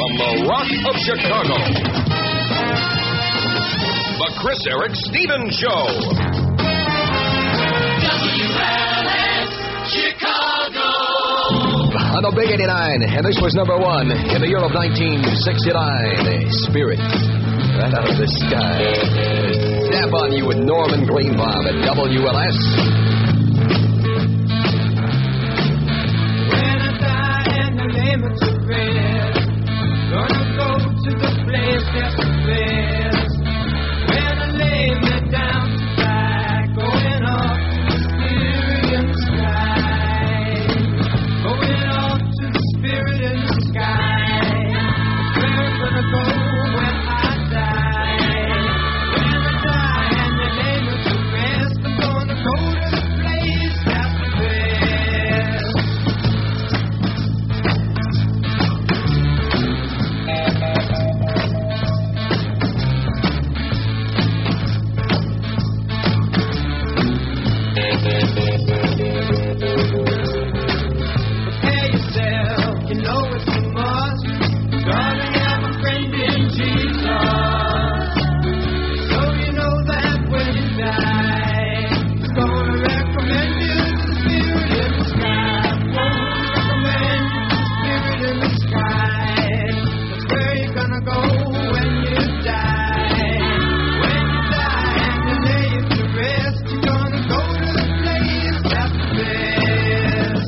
from the Rock of Chicago, The Chris Eric Stevens Show. WLS Chicago. On the Big 89, and this was number one in the year of 1969. Spirit, right out of the sky. Snap on you with Norman Greenbaum at WLS. When I die and the name of the rest, gonna go to the place that's the best. When I lay me down to die, going off to the spirit in the sky. Going off to the spirit in the sky. Where I'm gonna go when I die. When I die and the name of the rest, I'm gonna go to the place that's the best. Prepare yourself, you know it's a must. Gonna have a friend in Jesus. So you know that when you die, he's gonna recommend you the spirit in the sky. Won't recommend you the spirit in the sky. That's where you're gonna go when you die. When you die and you lay to rest, you're gonna go to the place that's the best.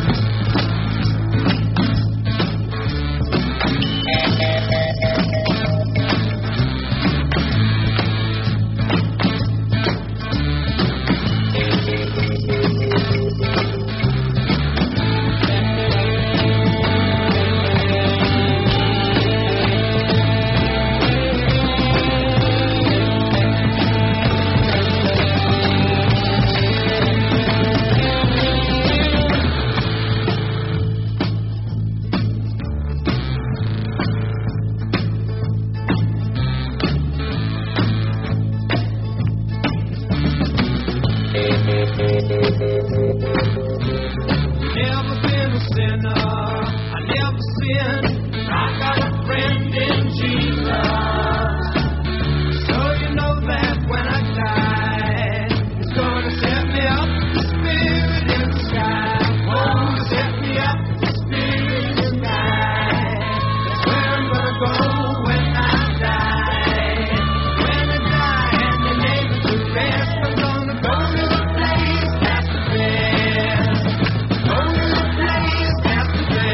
Never been a sinner, I never sinned. I got a friend in Jesus. So you know that when I die, it's gonna set me up the spirit in the sky. Oh, set me up the spirit in the sky. That's where I'm gonna go when I die. When I die and the name is the rest, I'm gonna go to the place that's the best. Go to the place that's the best.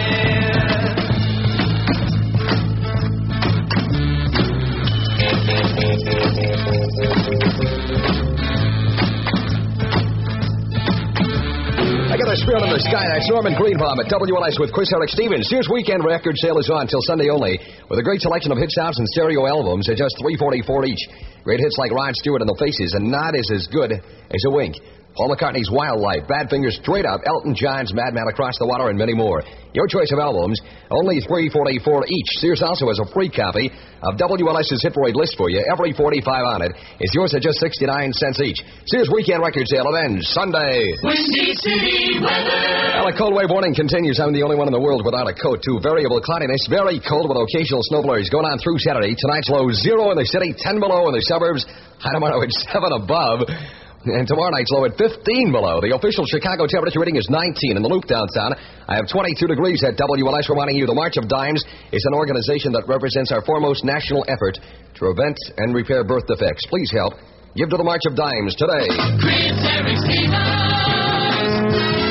I got a Spirit in the Sky. That's Norman Greenbaum at WLS with Chris Eric Stevens. Sears Weekend record sale is on till Sunday only, with a great selection of hit sounds and stereo albums at just $3.44 each. Great hits like Rod Stewart and the Faces, and Not Is As Good As a Wink. Paul McCartney's Wildlife, Badfinger Straight Up, Elton John's Madman Across the Water, and many more. Your choice of albums, only $3.44 each. Sears also has a free copy of WLS's Hit Parade list for you. Every 45 on it is yours at just 69 cents each. Sears Weekend record sale ends Sunday. Windy City weather. Well, a cold wave warning continues. I'm the only one in the world without a coat, too. Variable cloudiness, very cold with occasional snow flurries going on through Saturday. Tonight's low 0 in the city, 10 below in the suburbs. High tomorrow at 7 above. And tomorrow night's low at 15 below. The official Chicago temperature reading is 19 in the Loop downtown. I have 22 degrees at WLS, reminding you the March of Dimes is an organization that represents our foremost national effort to prevent and repair birth defects. Please help. Give to the March of Dimes today. Chris Eric Stevens.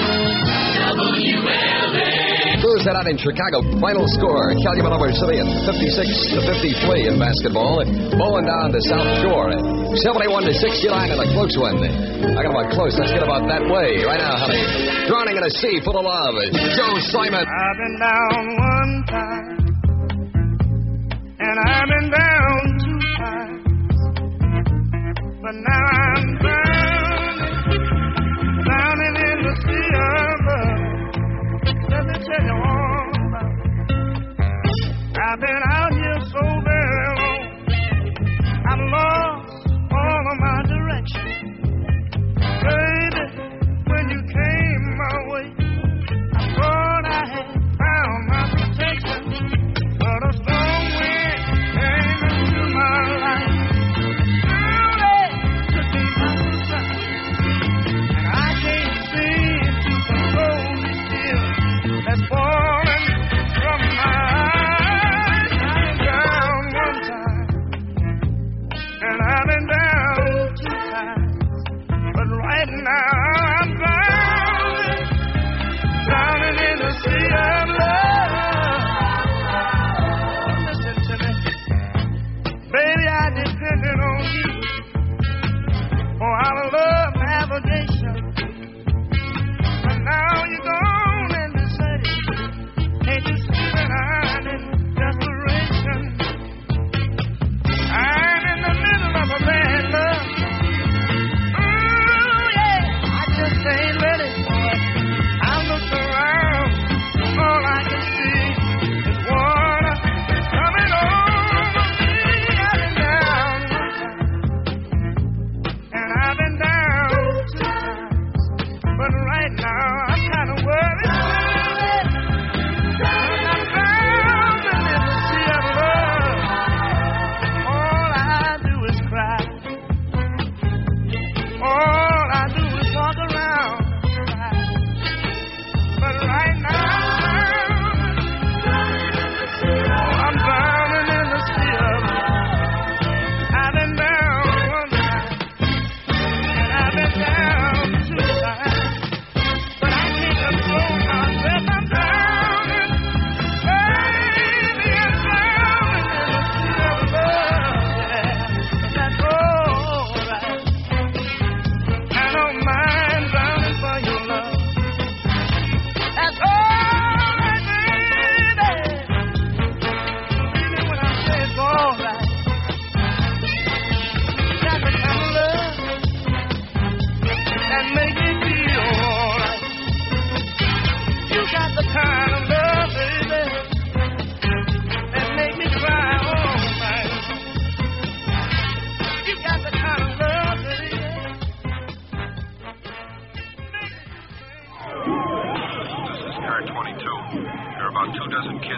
WLS. Thursday night in Chicago, final score, Calumet over Simeon, 56-53 in basketball. Bowling down to South Shore, 71-69 in a close one. Talking about close, let's get about that way. Right now, honey. Drowning in a sea full of love. Joe Simon. I've been down one time, and I've been down 2 times, but now I'm drowning in the sea of love. Let me tell you all about it. I've been out here so very long, I've lost all of my direction. Baby, when you came my way, I thought I had found my protection. But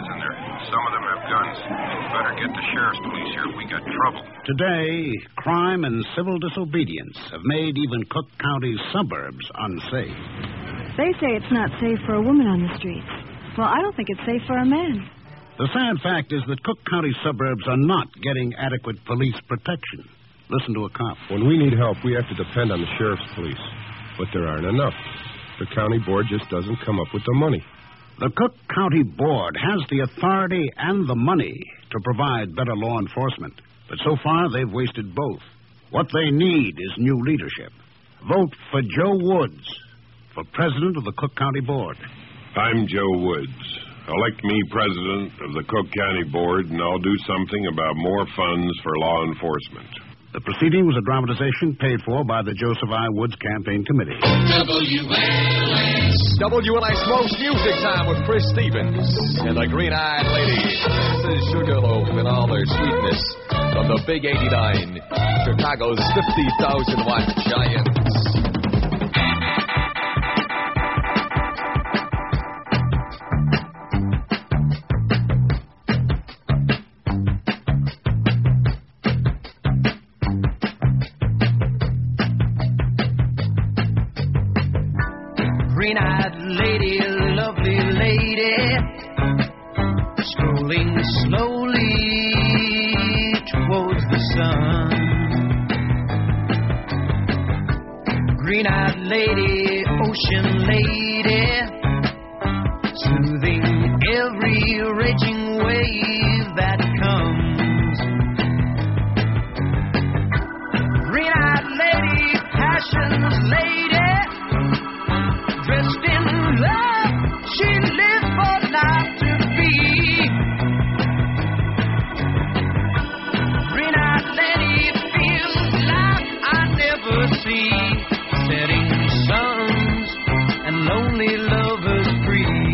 and some of them have guns. Better get the sheriff's police here if we got trouble. Today, crime and civil disobedience have made even Cook County's suburbs unsafe. They say it's not safe for a woman on the streets. Well, I don't think it's safe for a man. The sad fact is that Cook County suburbs are not getting adequate police protection. Listen to a cop. When we need help, we have to depend on the sheriff's police. But there aren't enough. The county board just doesn't come up with the money. The Cook County Board has the authority and the money to provide better law enforcement. But so far, they've wasted both. What they need is new leadership. Vote for Joe Woods for president of the Cook County Board. I'm Joe Woods. Elect me president of the Cook County Board, and I'll do something about more funds for law enforcement. The proceeding was a dramatization paid for by the Joseph I. Woods Campaign Committee. WLS. WLS Most Music Time with Chris Stevens and the Green-Eyed Lady. This is Sugarloaf in all their sweetness from the Big 89, Chicago's 50,000-watt Giants. Green-eyed lady, lovely lady, strolling slowly towards the sun. Green-eyed lady, ocean lady, soothing every raging wave that comes. Green-eyed lady, passion's lady, dressed in love, she lives for life to be. Green-eyed lady feels life I never see. Setting suns and lonely lovers free.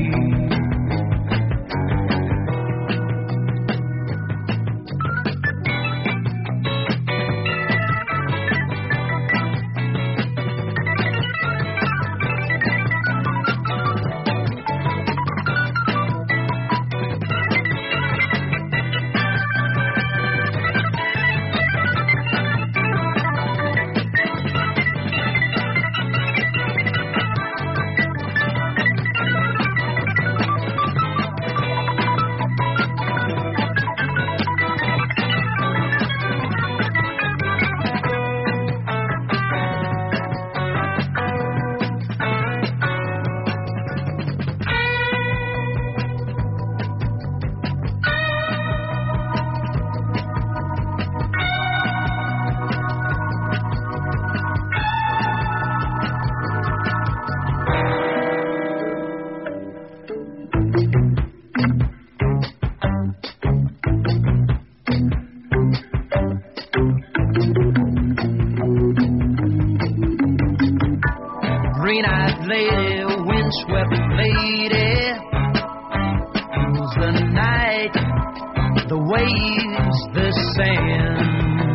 Green-eyed lady, windswept lady, feels the night, the waves, the sand.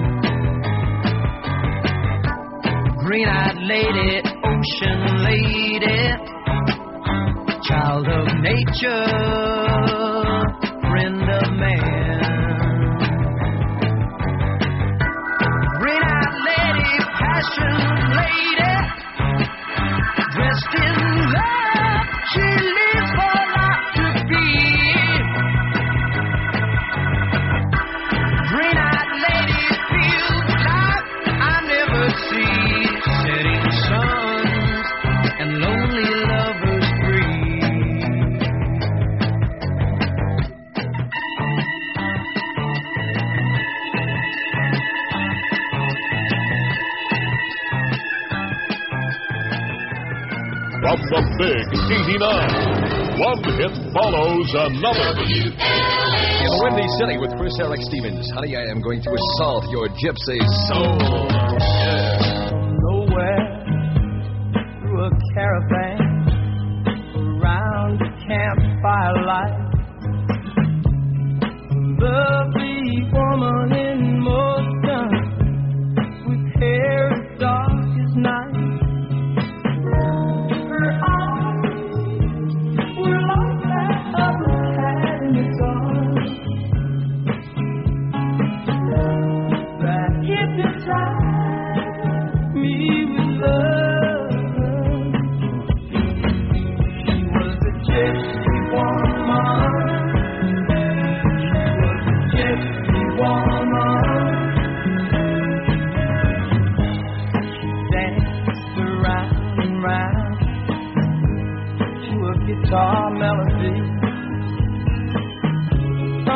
Green-eyed lady, ocean lady, child of nature, friend of man. Green-eyed lady, passion lady, dressed in love, she lives for life to be. Green-eyed lady feels life I never see. Setting suns and lonely lovers free. From the Big 89, one hit follows another. In Windy City with Chris Eric Stevens. Honey, I am going to assault your gypsy soul. Yeah. Nowhere through a caravan around a campfire light. Lovely woman in motion with hair as dark as night. Her eyes were like that of a cat.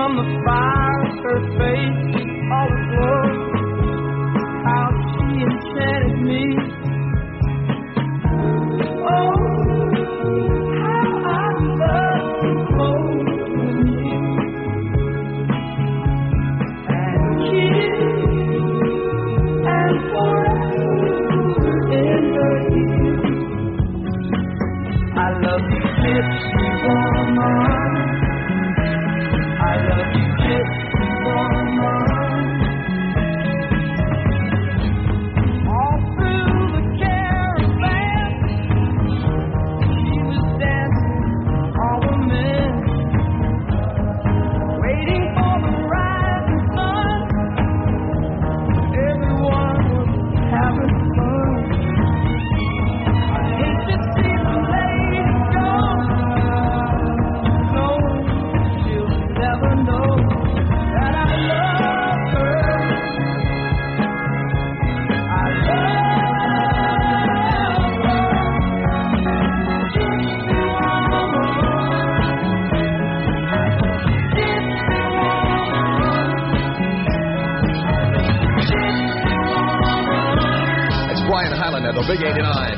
from the fire, her face all aglow. How she enchanted me. Oh, how I love to hold you and kiss and forever in her ear. I love you, gypsy woman. I love you, gypsy woman. All through the caravan, she was dancing all the men, waiting for the rising sun. Everyone was having fun. I hate to see the lady go. No, she'll never know that I love her. I love her. Gypsy woman. Gypsy woman. That's Brian Highland at the Big 89.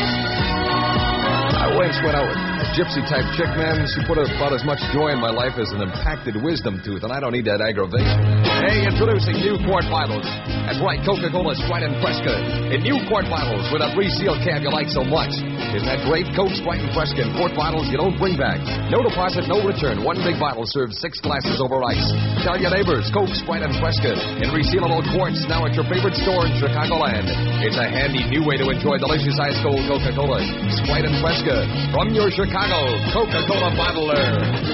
I once went out with a gypsy-type chick, man. She put about as much joy in my life as an impacted wisdom tooth, and I don't need that aggravation. Hey, introducing new quart bottles. That's right, Coca-Cola Sprite and Fresca. In new quart bottles with a 3-seal cap you like so much. Isn't that great? Coke, Sprite, and Fresca in quart bottles you don't bring back. No deposit, no return. One big bottle serves 6 glasses over ice. Tell your neighbors, Coke, Sprite, and Fresca in resealable quarts now at your favorite store in Chicagoland. It's a handy new way to enjoy delicious ice cold Coca-Cola, Sprite, and Fresca from your Chicago Coca-Cola bottler.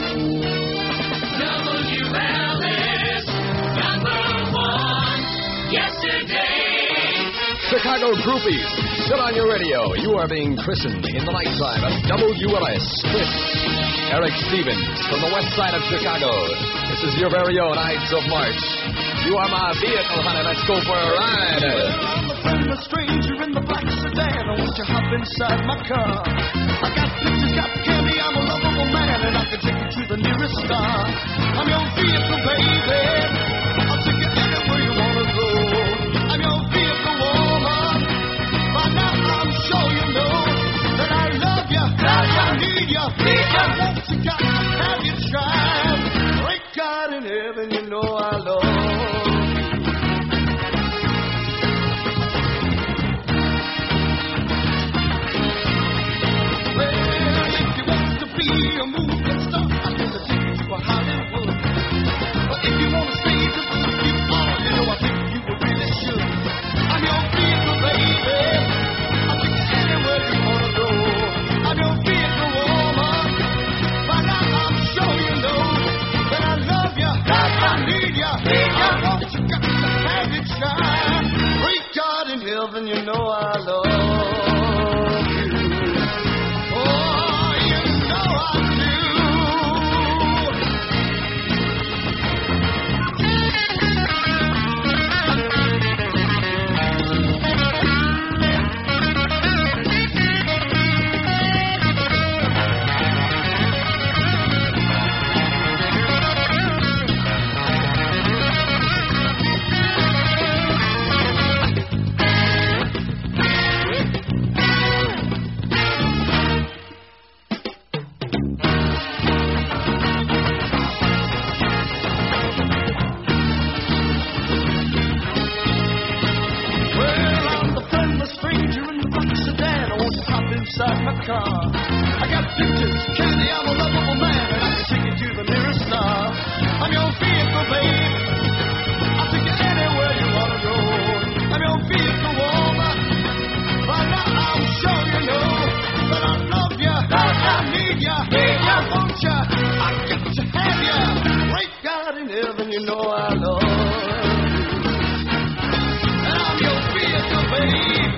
WLS, #1, yesterday. Chicago groupies, sit on your radio. You are being christened in the nighttime at WLS. Chris, Eric Stevens from the west side of Chicago. This is your very own Ides of March. You are my vehicle, honey. Let's go for a ride. Well, I'm a friend, a stranger in the black sedan. I want you to hop inside my car. I got pictures, got candy. I'm a lovable man, and I can take you to the nearest star. I'm your vehicle, baby. I'll take you anywhere you want to go. I'm your vehicle, woman. By now I'm sure you know that I love you. I need you. I want you, got to have you shine. Great God in heaven, you know I love you. A movie star, I can take you to a Hollywood. But if you want to stay just to keep on, you know I think you really should. I'm your vehicle, baby. I'll take you anywhere you want to go. I'm your vehicle, woman. By now I'm sure you know that I love you. I need you. I want you, got to have it shine. Great God in heaven, you know I love you. Inside my car, I got pictures, candy, I'm a lovable man, and I can take you to the nearest star. I'm your vehicle, babe. I'll take you anywhere you want to go. I'm your vehicle, woman. By now I'm sure you know that I love you, I need you, I want you, I got to have you. Great God in heaven, you know I love you. And I'm your vehicle, babe.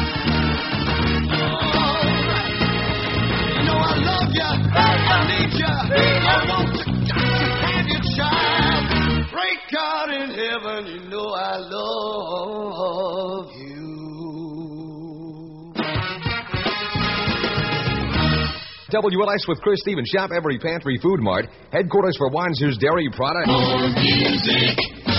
I need you. I want you, got to have you, child. Great God in heaven, you know I love you. WLS with Chris Stevens. Shop every Pantry Food Mart. Headquarters for Wanzer's Dairy Products. More music.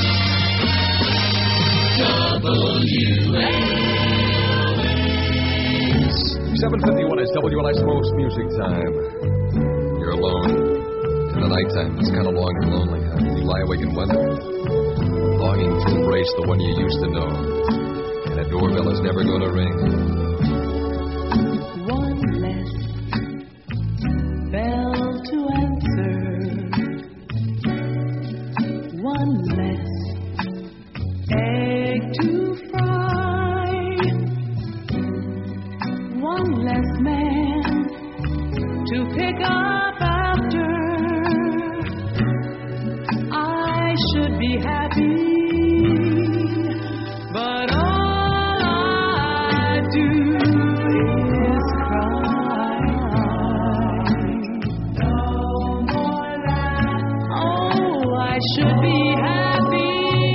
7:51 is WLS Most Music Time. You're alone. In the nighttime, it's kind of long and lonely. Huh? You lie awake and wonder, longing to embrace the one you used to know. And a doorbell is never going to ring. One less bell to answer. One less egg to fry. One less man to pick up after. I should be happy, but all I do is cry. No more laughs. Oh, I should be happy.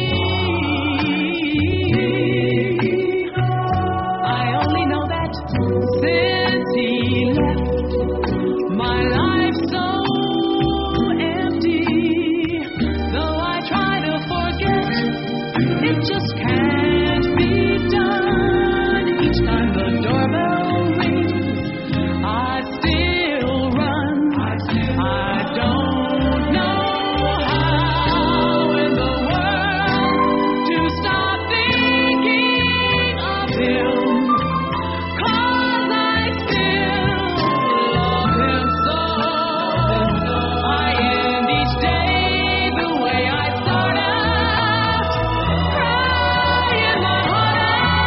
I only know that since he left, my life's so empty. Though I try to forget, it just can't be done. Each time the doorbell rings, I still run. I don't know how in the world to stop thinking of him. 'Cause I still love him so. I end each day the way I start out, crying my heart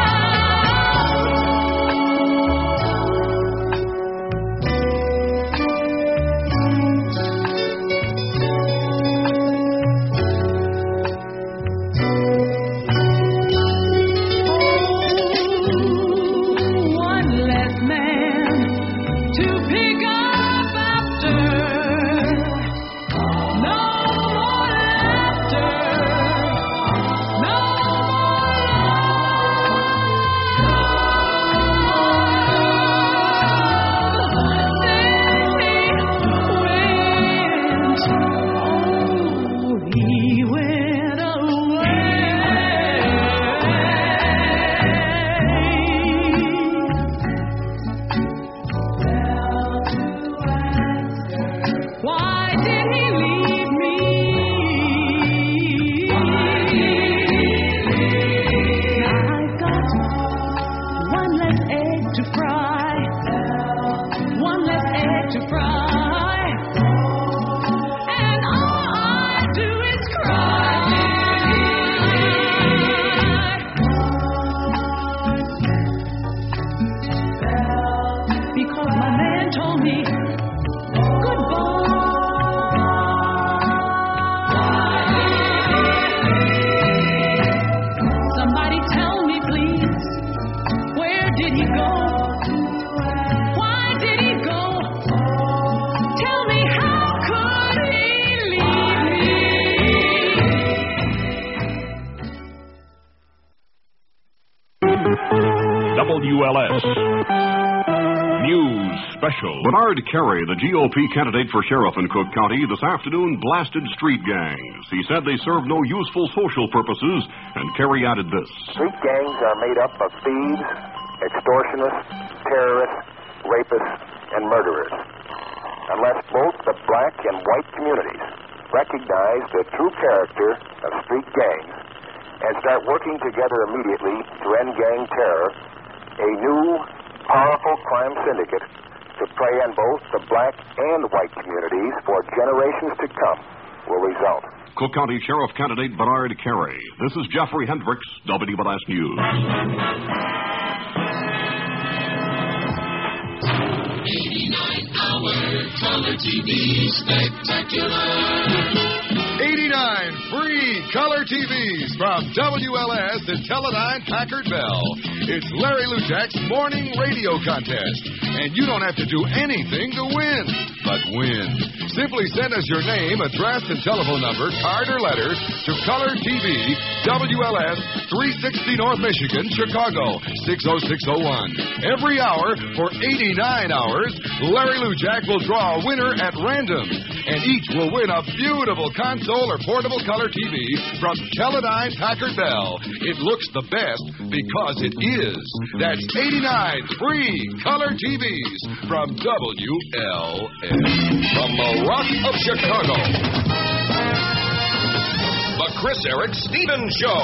one less man to pick up after. No more laughter. No more. He went away. Why did he leave me? I've got one less egg to fry. One less egg to fry. And all I do is cry. Because my man told me somebody tell me, please, where did he go? Why did he go? Tell me, how could he leave me? WLS News Special. Bernard Carey, the GOP candidate for sheriff in Cook County, this afternoon blasted street gangs. He said they serve no useful social purposes, and Carey added this. Street gangs are made up of thieves, extortionists, terrorists, rapists, and murderers. Unless both the black and white communities recognize the true character of street gangs and start working together immediately to end gang terror, a new, powerful crime syndicate to prey on both the black and white communities for generations to come will result. Cook County Sheriff candidate Bernard Carey. This is Jeffrey Hendricks, WLS News. 89-hour color TV spectacular. 89 free color TVs from WLS and Teledyne Packard Bell. It's Larry Lujak's morning radio contest, and you don't have to do anything to win. but win. Simply send us your name, address, and telephone number, card or letter, to Color TV, WLS, 360 North Michigan, Chicago, 60601. Every hour for 89 hours, Larry Lujak will draw a winner at random, and each will win a beautiful console or portable color TV from Teledyne Packard Bell. It looks the best because it is. That's 89 free color TVs from WLS. From the Rock of Chicago, the Chris Eric Stevens Show.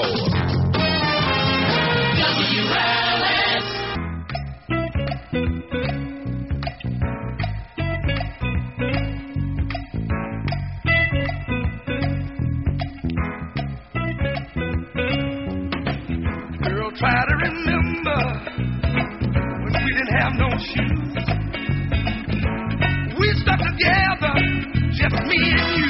WLS. Girl, try to remember when we didn't have no shoes. We stuck together, just me and you.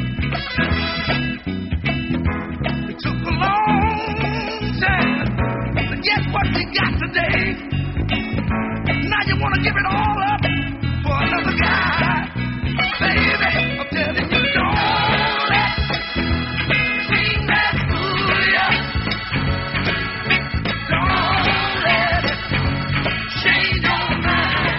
It took a long time to get what we got today. Now you want to give it all up for another guy. Baby, I'm telling you, don't let dream that fool ya. Don't let it change your mind.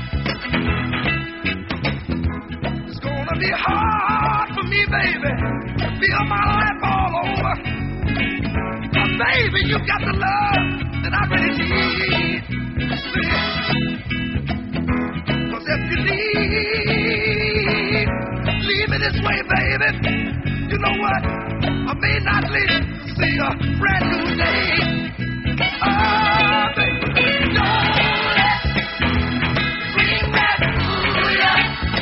It's gonna be hard for me, baby, to feel my life all over. But baby, you got the love that I really need. Cause if you leave me this way, baby, you know what? I may not live to see a brand new day. Oh, baby, don't let bring that fool ya.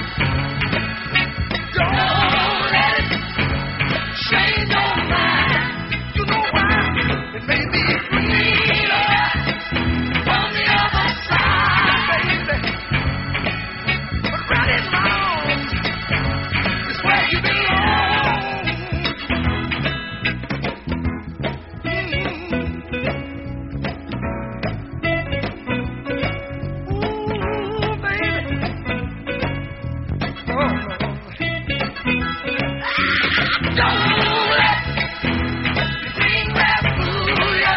Don't let it change your mind. You know why? It may be greener on the other side, baby. But right and wrong is where you belong. Ooh, baby. Oh, don't let green grass fool ya.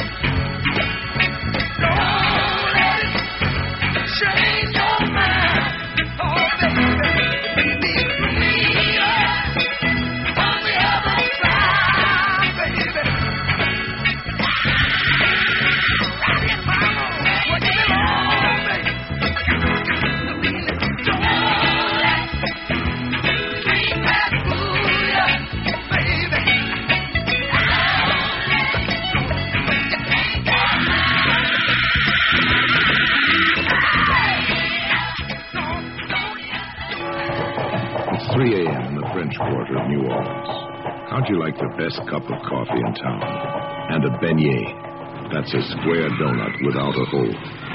Don't let it change your mind. Oh, baby, it may be greener on the other side, baby. Right in my home, where you belong, baby. Don't let green grass fool ya, baby. It's 3 a.m. in the French Quarter of New Orleans. How'd you like the best cup of coffee in town? And a beignet. That's a square donut without a hole.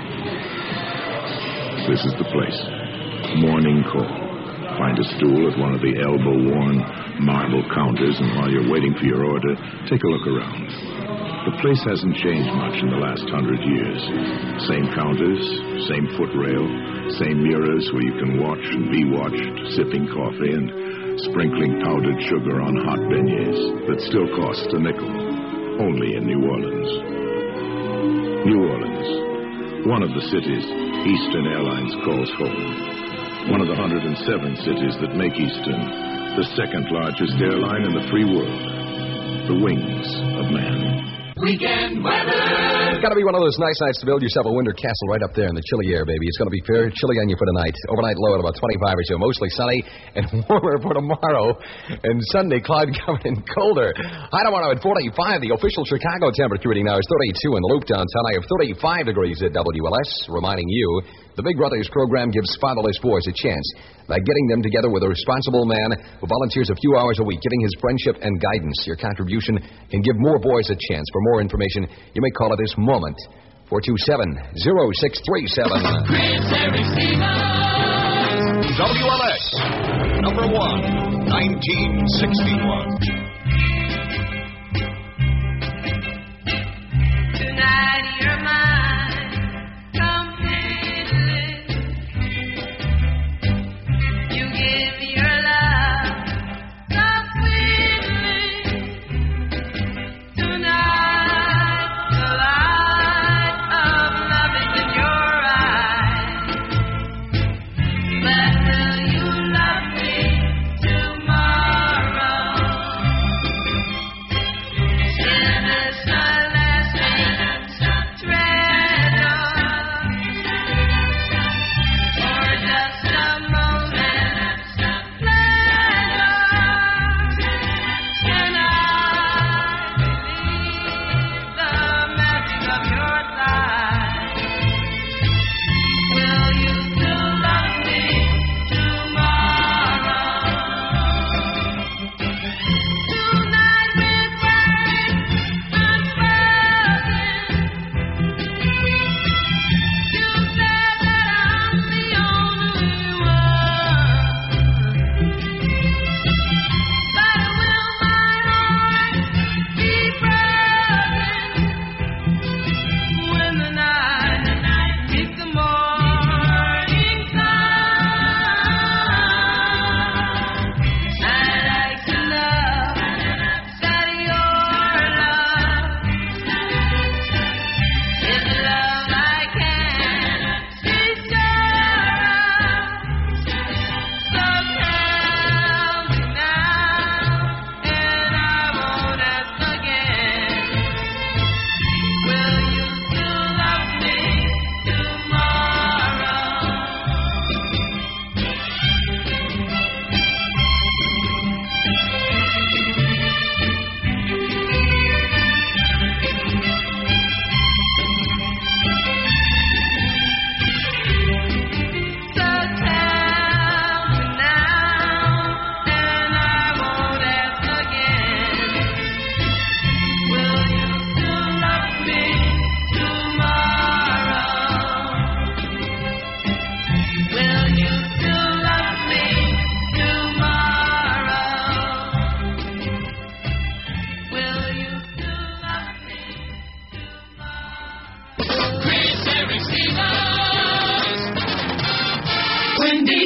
This is the place. Morning call. Find a stool at one of the elbow-worn marble counters, and while you're waiting for your order, take a look around. The place hasn't changed much in the last 100 years. Same counters, same footrail, same mirrors where you can watch and be watched, sipping coffee and sprinkling powdered sugar on hot beignets that still cost a nickel. Only in New Orleans. New Orleans, one of the cities Eastern Airlines calls home. One of the 107 cities that make Eastern the second largest airline in the free world. The wings of man. Weekend weather. It's got to be one of those nice nights to build yourself a winter castle right up there in the chilly air, baby. It's going to be fair chilly on you for tonight. Overnight low at about 25 or so. Mostly sunny and warmer for tomorrow. And Sunday, cloud covered and colder. High tomorrow at 45. The official Chicago temperature reading now is 32 in the Loop downtown. I have 35 degrees at WLS. Reminding you, the Big Brothers program gives fatherless boys a chance by getting them together with a responsible man who volunteers a few hours a week, giving his friendship and guidance. Your contribution can give more boys a chance. For more information, you may call at this moment, 427-0637. WLS, number 1, 1961. Tonight you're mine completely.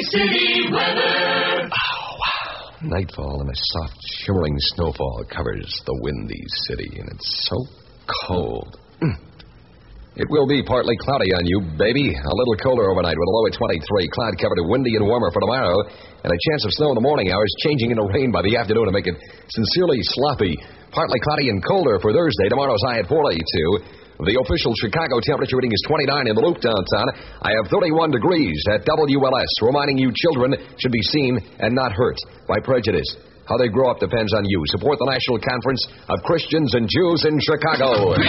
City weather. Nightfall and a soft, shimmering snowfall covers the windy city, and it's so cold. It will be partly cloudy on you, baby. A little colder overnight with a low at 23. Cloud-covered and windy and warmer for tomorrow, and a chance of snow in the morning hours, changing into rain by the afternoon to make it sincerely sloppy. Partly cloudy and colder for Thursday. Tomorrow's high at 42. The official Chicago temperature reading is 29 in the Loop downtown. I have 31 degrees at WLS, reminding you children should be seen and not hurt by prejudice. How they grow up depends on you. Support the National Conference of Christians and Jews in Chicago.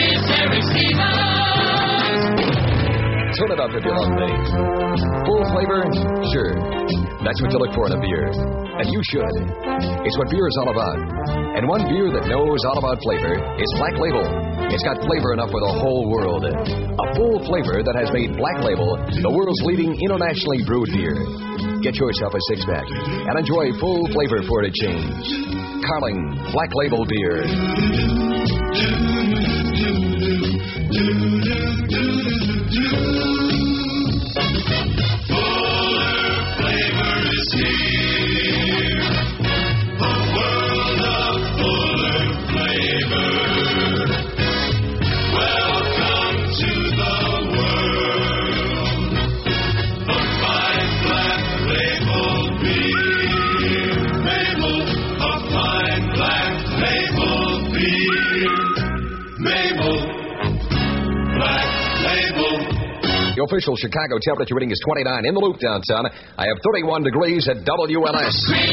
Turn it up if you love me. Full flavor? Sure. That's what you look for in a beer. And you should. It's what beer is all about. And one beer that knows all about flavor is Black Label. It's got flavor enough for the whole world. A full flavor that has made Black Label the world's leading internationally brewed beer. Get yourself a six-pack and enjoy full flavor for a change. Carling Black Label beer. The official Chicago temperature reading is 29 in the Loop downtown. I have 31 degrees at WLS.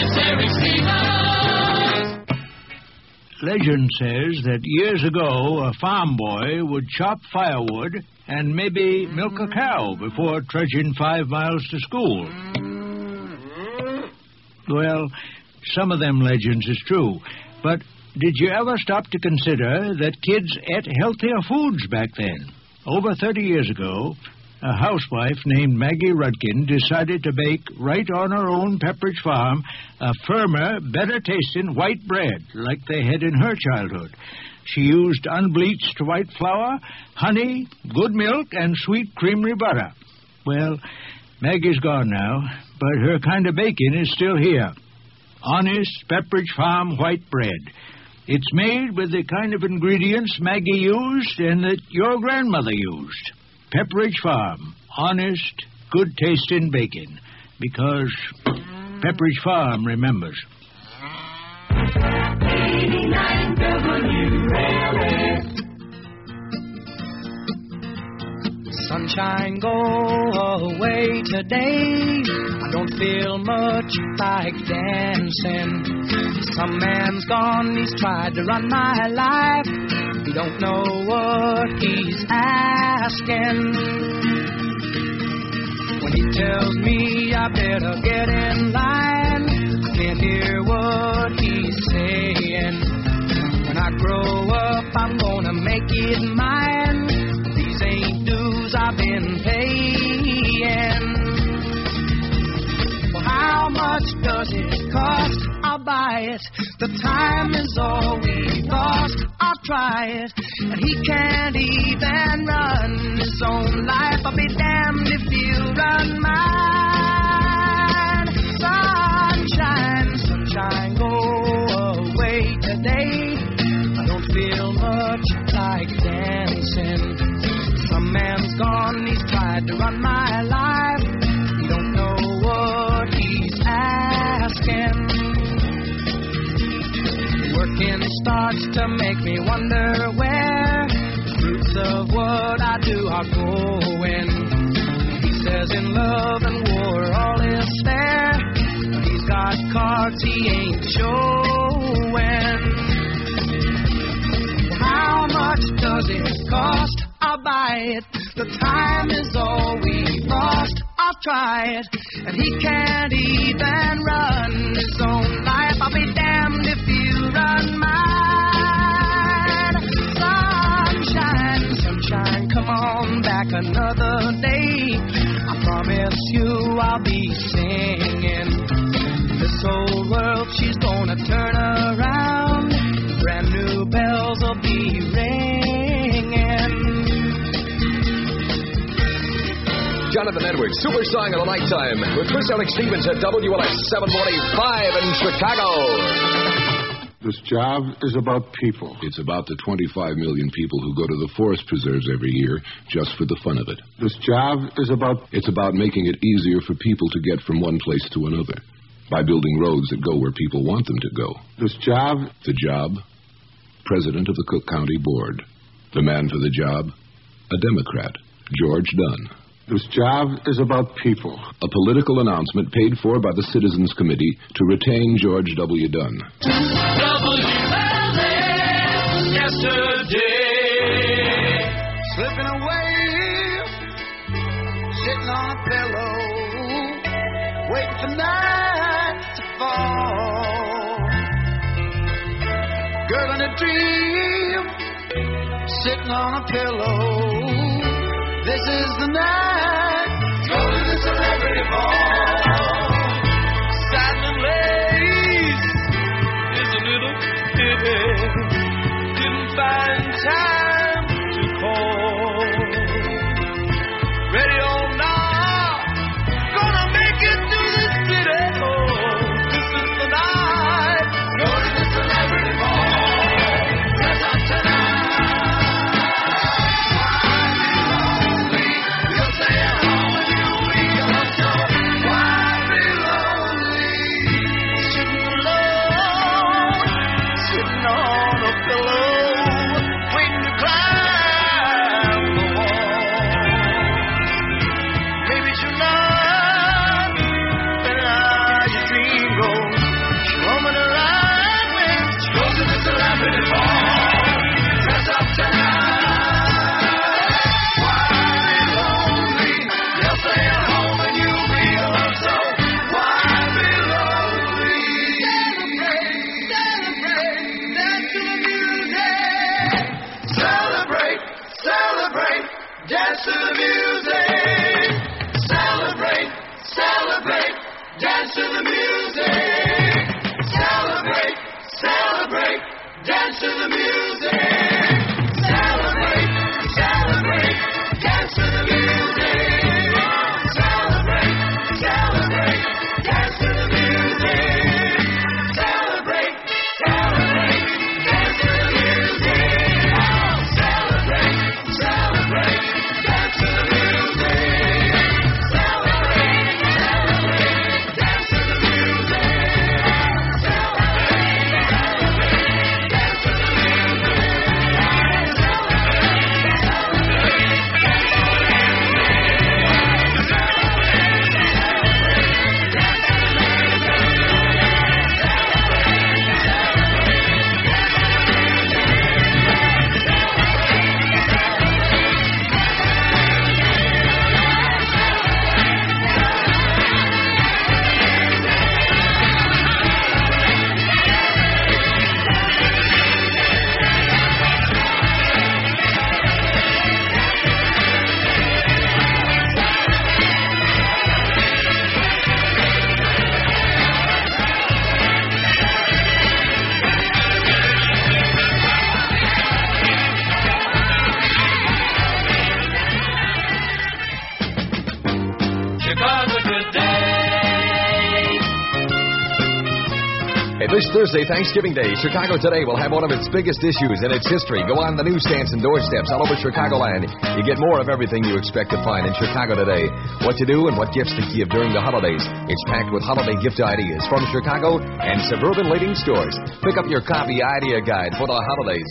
Legend says that years ago, a farm boy would chop firewood and maybe milk a cow before trudging 5 miles to school. Well, some of them legends is true, but did you ever stop to consider that kids ate healthier foods back then? Over 30 years ago, a housewife named Maggie Rudkin decided to bake right on her own Pepperidge Farm a firmer, better-tasting white bread like they had in her childhood. She used unbleached white flour, honey, good milk, and sweet creamery butter. Well, Maggie's gone now, but her kind of baking is still here. Honest Pepperidge Farm white bread. It's made with the kind of ingredients Maggie used and that your grandmother used. Pepperidge Farm. Honest, good-tasting bacon. Because Pepperidge Farm remembers. 89 WLS. Sunshine, go away today. I don't feel much like dancing. Some man's gone, he's tried to run my life. He don't know what he's asking. When he tells me I better get in line, I can't hear what he's saying. When I grow up, I'm gonna make it mine. These ain't dues I've been paying. Well, how much does it cost? I'll buy it. The time is all we've lost. I'll try it. And he can't even run his own life. I'll be damned if he'll run mine. Sunshine, sunshine, go away today. I don't feel much like dancing. Some man's gone, he's tried to run my life. He don't know what he's asking. Working starts to make me wonder where the fruits of what I do are going. He says in love and war all is fair. He's got cards he ain't showing. How much does it cost? I'll buy it. The time is all we've lost. I'll try it. And he can't even run his own life. I'll be damned if he'll run mine. Sunshine, sunshine, come on back another day. I promise you I'll be singing. This old world, she's gonna turn around. Brand new bells will be ringing. John on the network. Super Song of the Nighttime with Chris Eric Stevens at WLS 745 in Chicago. This job is about people. It's about the 25 million people who go to the forest preserves every year just for the fun of it. This job is about... It's about making it easier for people to get from one place to another by building roads that go where people want them to go. This job... The job, President of the Cook County Board. The man for the job, a Democrat, George Dunn. This job is about people. A political announcement paid for by the Citizens Committee to retain George W. Dunn. WLS yesterday. Slipping away, sitting on a pillow, waiting for night to fall. Girl in a dream, sitting on a pillow. This is the night. Go to the celebrity ball. Silent lace is a little pity. Didn't find time to call. Ready or not, gonna make it to the city. Oh, this is the night. Go to the celebrity ball. Dress up tonight. Dance to the music. Celebrate, celebrate, dance to the music. Celebrate, celebrate, dance to the music. Celebrate, celebrate, dance to the music. Celebrate, celebrate, dance to the music. Celebrate, celebrate, dance to the music. Celebrate, celebrate. Dance to the music. Celebrate, celebrate, dance to the music. This Thursday, Thanksgiving Day, Chicago Today will have one of its biggest issues in its history go on the newsstands and doorsteps all over Chicagoland. You get more of everything you expect to find in Chicago Today. What to do and what gifts to give during the holidays. It's packed with holiday gift ideas from Chicago and suburban leading stores. Pick up your copy idea guide for the holidays.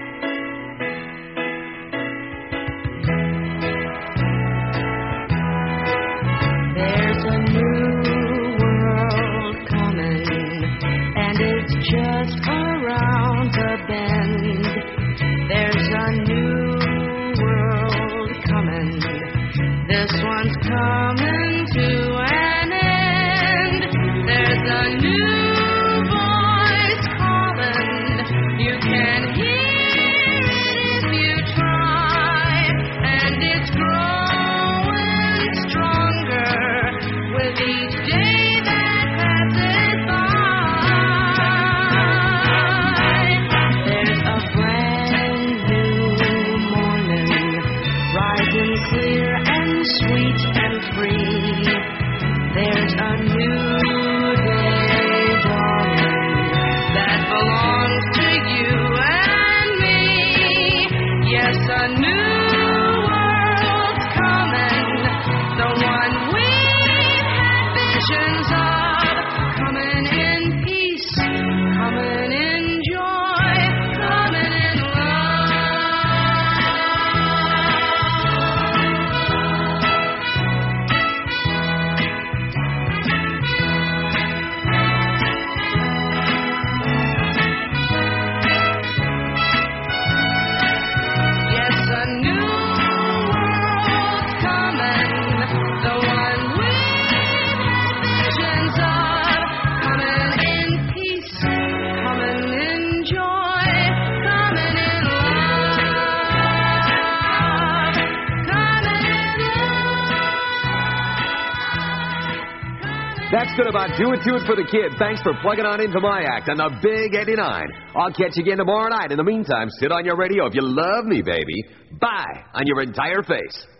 There's a new world coming, and it's just around the bend. There's a new world coming. This one's coming to an end. There's a new voice calling. You can hear it if you try, and it's growing stronger with each day that passes by. That's going to about do it for the kid. Thanks for plugging on into my act on the Big 89. I'll catch you again tomorrow night. In the meantime, sit on your radio if you love me, baby. Bye on your entire face.